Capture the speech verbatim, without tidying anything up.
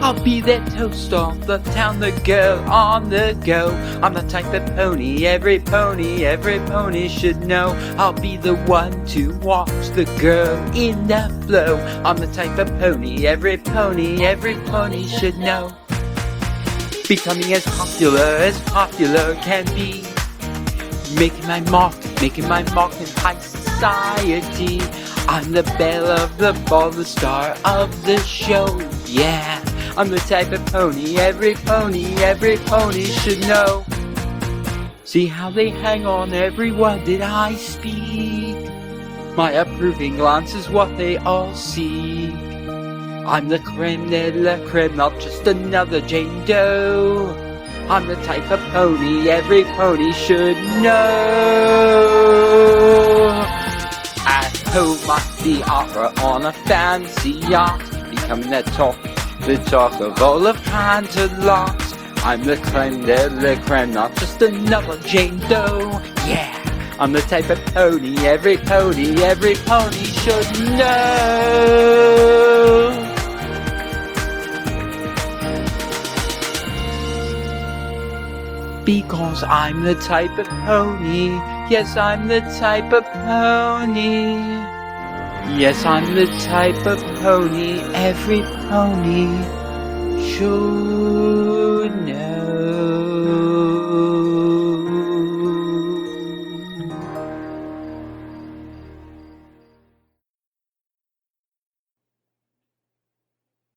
I'll be that toast of the town, the girl on the go. I'm the type of pony every pony, every pony should know. I'll be the one to watch the girl in the flow. I'm the type of pony every pony, every pony should know. Becoming as popular as popular can be. Making my mark, making my mark in high society. I'm the belle of the ball, the star of the show, yeah. I'm the type of pony every pony, every pony should know. See how they hang on every word that I speak. My approving glance is what they all seek. I'm the creme de la creme, not just another Jane Doe. I'm the type of pony every pony should know. At home at the opera on a fancy yacht, becoming the talk, the talk of all of Canterlot. I'm the creme de la creme, not just another Jane Doe, yeah. I'm the type of pony every pony, every pony should know. Because I'm the type of pony, yes, I'm the type of pony. Yes, I'm the type of pony every pony should